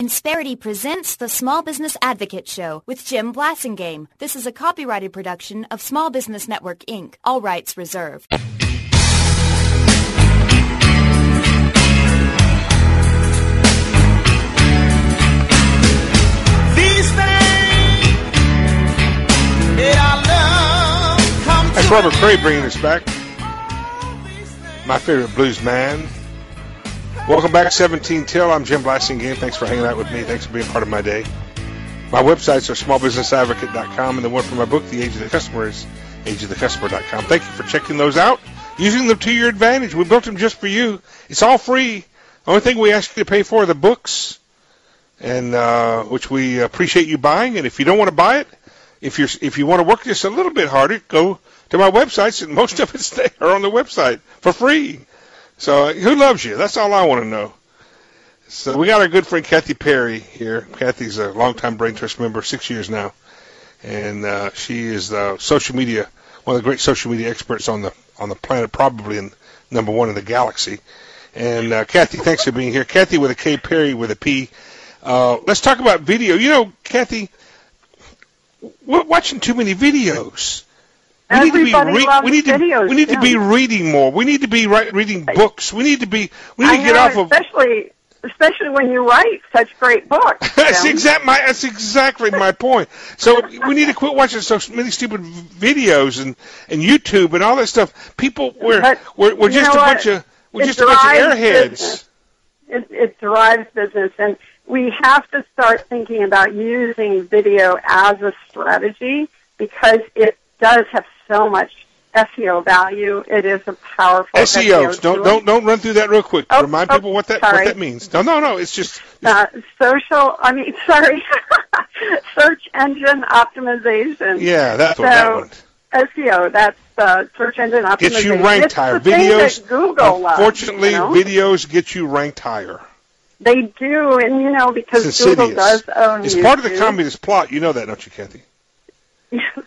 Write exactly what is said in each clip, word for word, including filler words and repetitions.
Insperity presents the Small Business Advocate Show with Jim Blasingame. This is a copyrighted production of Small Business Network, Incorporated. All rights reserved. That's Robert Cray bringing us back. My favorite blues man. Welcome back, seventeen till. I'm Jim Blasingame. Thanks for hanging out with me. Thanks for being part of my day. My websites are small business advocate dot com, and the one for my book, The Age of the Customer, is age of the customer dot com. Thank you for checking those out, using them to your advantage. We built them just for you. It's all free. The only thing we ask you to pay for are the books, and uh, which we appreciate you buying. And if you don't want to buy it, if you're if you want to work just a little bit harder, go to my websites, and most of it's there on the website for free. So who loves you? That's all I want to know. So we got our good friend Kathy Perry here. Kathy's a longtime Brain Trust member, six years now, and uh, she is the social media, one of the great social media experts on the on the planet, probably in number one in the galaxy. And uh, Kathy, thanks for being here. Kathy with a K, Perry with a P. Uh, let's talk about video. You know, Kathy, we're watching too many videos. We need, to be, re- we, need to, videos, we need to be reading more. We need to be right, reading books. We need to be. We need I to get know, off of. Especially, especially when you write such great books. that's exact. My. That's exactly my point. So we need to quit watching so many stupid videos and, and YouTube and all that stuff. People, we're but we're, we're just a bunch of we're it just a bunch of airheads. It, it drives business, and we have to start thinking about using video as a strategy because it does have so much S E O value. It is a powerful S E O. Don't don't don't run through that real quick. Oh, Remind oh, people what that sorry. what that means. No, no, no. It's just it's, uh, social. I mean, sorry, search engine optimization. Yeah, that's so, what that one. S E O. That's uh, search engine optimization. Gets you ranked higher. Videos. Google unfortunately, loves, you know? videos get you ranked higher. They do, and you know because it's Google does own It's YouTube. part of the communist plot. You know that, don't you, Kathy? Yes.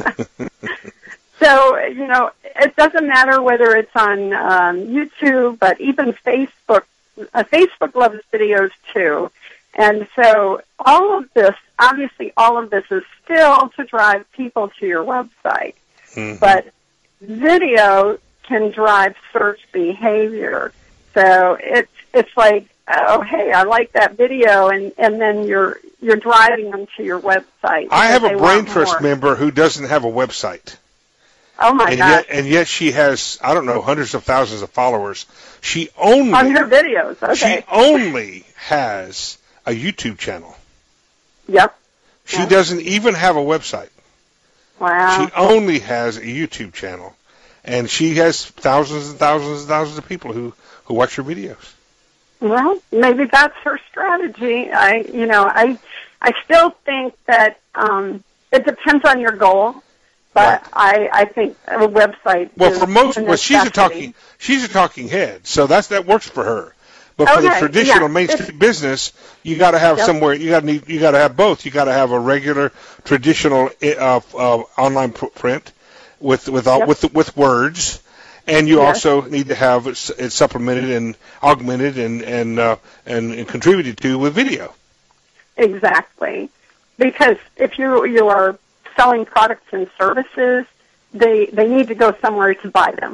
So, you know, it doesn't matter whether it's on um, YouTube, but even Facebook. Uh, Facebook loves videos, too. And so all of this, obviously all of this is still to drive people to your website. Mm-hmm. But video can drive search behavior. So it's it's like, oh, hey, I like that video, and, and then you're you're driving them to your website. I have a Brain Trust member who doesn't have a website. Oh, my and God. Yet, and yet she has, I don't know, hundreds of thousands of followers. She only... On her videos, okay. She only has a YouTube channel. Yep. She yep. doesn't even have a website. Wow. She only has a YouTube channel. And she has thousands and thousands and thousands of people who, who watch her videos. Well, maybe that's her strategy. I, you know, I, I still think that um, it depends on your goal. But right. I, I think a website. Well, is for most, a well, she's a talking, she's a talking head, so that's that works for her. But okay. for the traditional yeah. mainstream business, you got to have yep. somewhere. You got to need. You got to have both. You got to have a regular traditional uh, uh, online print with with all, yep. with with words, and you yes. also need to have it supplemented and augmented and and, uh, and and contributed to with video. Exactly, because if you you are selling products and services, they they need to go somewhere to buy them.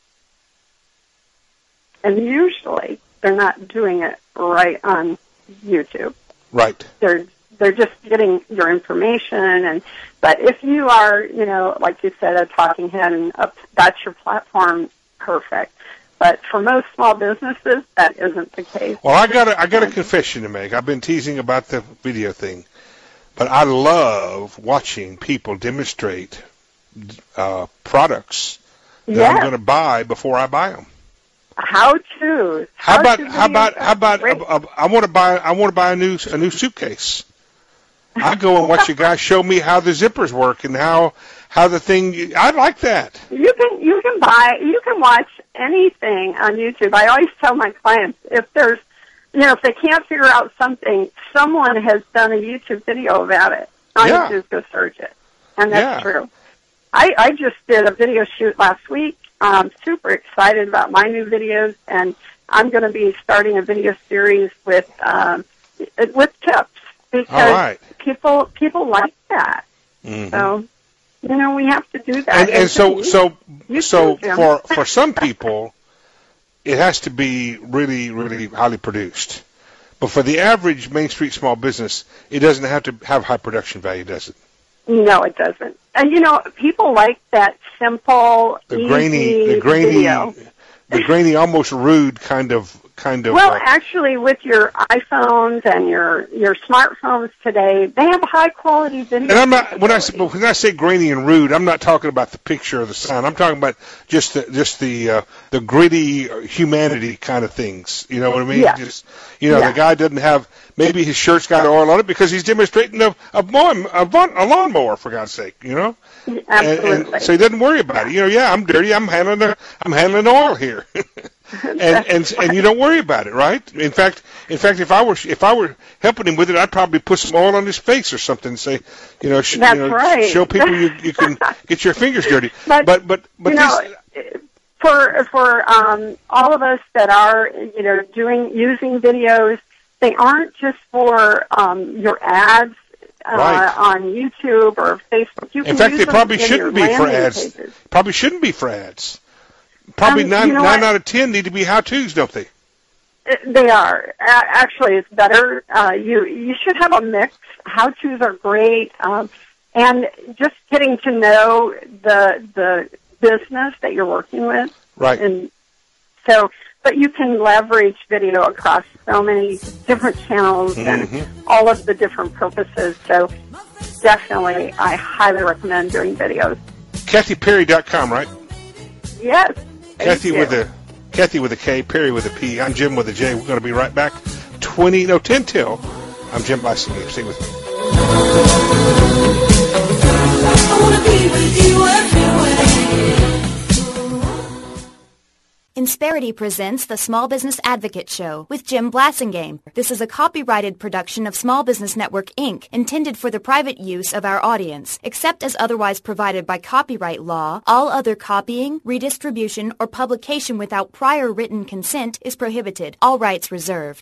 And usually they're not doing it right on YouTube. Right. They're they're just getting your information and but if you are, you know, like you said, a talking head and a, that's your platform, perfect. But for most small businesses, that isn't the case. Well, I got a, I got a confession to make. I've been teasing about the video thing. But I love watching people demonstrate uh, products that yes. I'm going to buy before I buy them. How to? How, how about how about how about a, a, I want to buy I want to buy a new a new suitcase. I go and watch a guy show me how the zippers work and how how the thing. I like that. You can you can buy you can watch anything on YouTube. I always tell my clients if there's You know, if they can't figure out something, someone has done a YouTube video about it. All yeah. you do is go search it. And that's yeah. true. I, I just did a video shoot last week. I'm super excited about my new videos, and I'm going to be starting a video series with, um, with tips because All right. people people like that. Mm-hmm. So, you know, we have to do that. And, and so, so, You so too, Jim. for for some people, it has to be really, really highly produced. But for the average Main Street small business, it doesn't have to have high production value, does it? No, it doesn't. And you know, people like that simple, The easy grainy, the grainy, video. the grainy, almost rude kind of kind of. Well, uh, actually, with your iPhones and your your smartphones today, they have high quality video. And I'm not when I say, but when I say grainy and rude, I'm not talking about the picture or the sound. I'm talking about just the just the uh, the gritty humanity kind of things. You know what I mean? Yeah. Just you know, Yeah. the guy doesn't have maybe his shirt's got oil on it because he's demonstrating a a, lawn, a, lawn, a lawnmower, for God's sake. You know. Absolutely. And, and so he doesn't worry about it. You know, yeah, I'm dirty. I'm handling the, I'm handling oil here, and and and you don't worry about it, right? In fact, in fact, if I were if I were helping him with it, I'd probably put some oil on his face or something and say, you know, sh- That's you know, right. show people you you can get your fingers dirty. But, but but but you know, this, for for um, all of us that are you know doing using videos, they aren't just for um, your ads. Uh, Right. on YouTube or Facebook. You can in fact, use they them probably in your shouldn't be for landing ads. pages. Probably shouldn't be for ads. Probably Um, nine you know nine what? out of ten need to be how tos, don't they? Uh, They are. A- Actually, it's better. Uh, you you should have a mix. How-tos are great. Um, and just getting to know the the business that you're working with. Right. And so, but you can leverage video across so many different channels and Mm-hmm. all of the different purposes. So definitely, I highly recommend doing videos. Kathy Perry dot com, right? Yes. Kathy thank with you. a Kathy with a K, Perry with a P. I'm Jim with a J. We're going to be right back. Twenty, no, ten till. I'm Jim Blasingame. Stay with me. I wanna be with you everywhere. Insperity presents the Small Business Advocate Show with Jim Blasingame. This is a copyrighted production of Small Business Network, Incorporated, intended for the private use of our audience. Except as otherwise provided by copyright law, all other copying, redistribution, or publication without prior written consent is prohibited. All rights reserved.